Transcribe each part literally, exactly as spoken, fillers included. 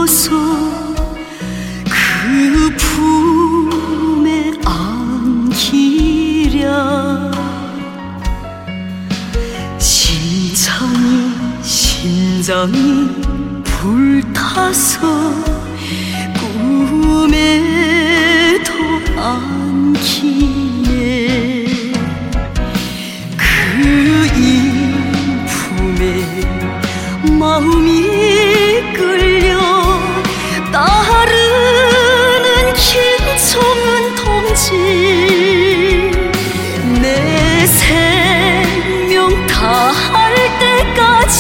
안고서 그 품에 안기랴. 심장이 심장이 불타서 꿈에도 안기네. 그 인품에 마음이 끌려 따르는 김정은 동지. 내 생명 다할 때까지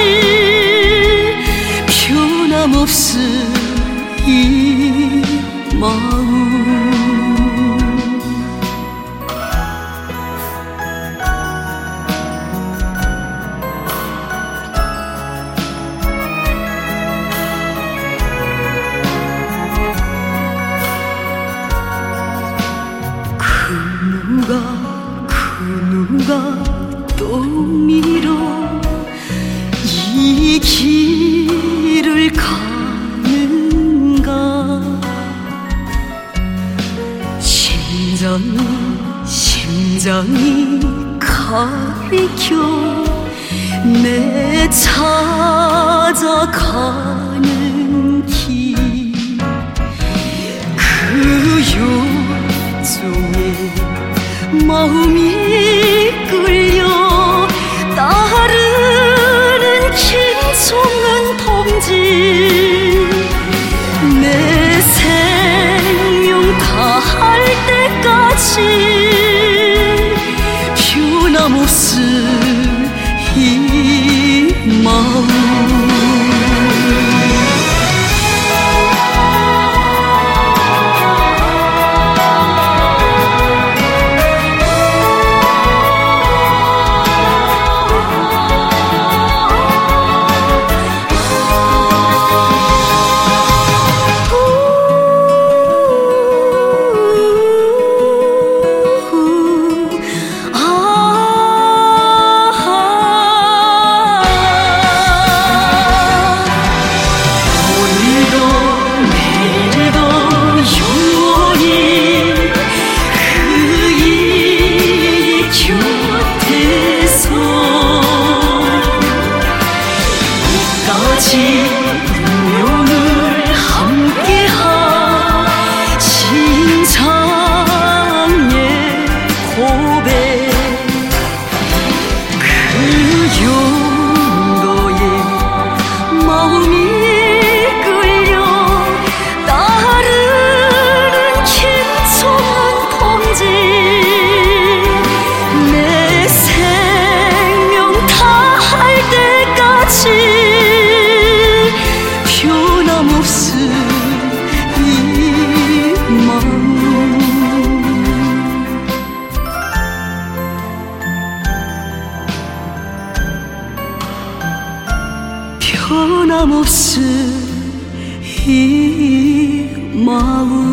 변함없을 이 마음. 누가 그 누가 또 밀어 이 길을 가는가. 심장이 심장이 가리켜 내 찾아가는 길. 그 요정에 마음이 끌려 따르는 김정은 동지. 내 생명 다할 때까지 변함없을 이 마음. 운명을 함께한 심장의 고백. 그 용도에 마음이 끌려 따르는 김정은 동지. 내 생명 다할 때까지 변함없을 이 마음. 변함없을 이 마음.